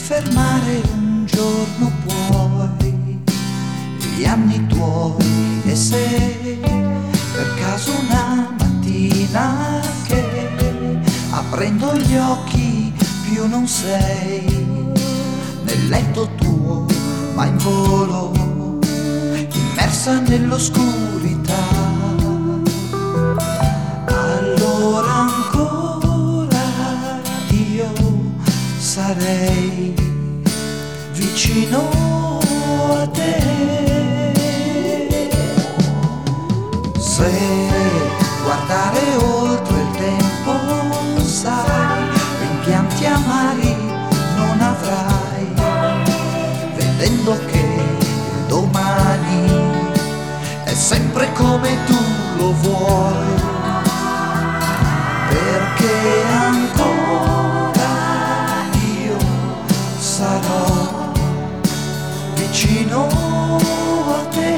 fermare un giorno puoi gli anni tuoi e se per caso una mattina che aprendo gli occhi più non sei nel letto tuo ma in volo immersa nell'oscurità, allora ancora io sarei vicino a te. Se guardare oltre il tempo sai, rimpianti amari non avrai, vedendo che il domani è sempre come tu lo vuoi, perché ancora io sarò vicino a te.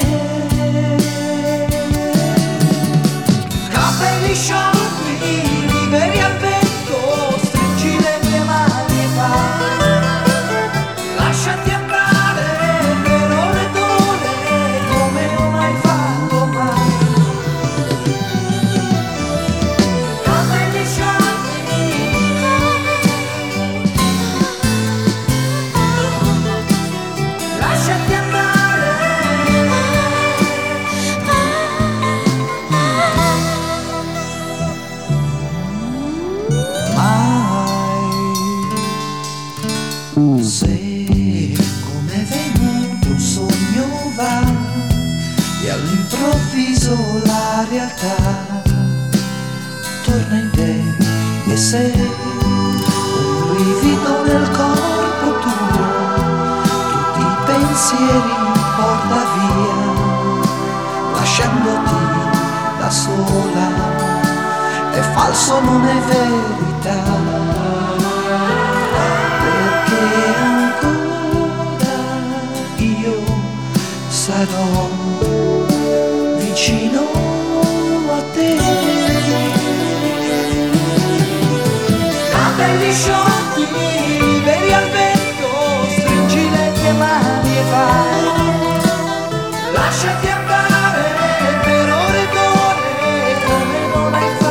Capelli sciolti, liberi al vento, stringi le mie mani e vai, lasciati andare per ore ed ore come non hai fatto mai. Capelli sciolti, lasciati andare. Se come è venuto un sogno va e all'improvviso la realtà torna in te e se un brivido nel corpo tuo tutti i pensieri porta via lasciandoti da sola, è falso non è verità. Sarò vicino a te. Capelli sciolti, liberi al vento, stringi le tue mani e vai, lasciati andare per ore ed ore come non hai fatto.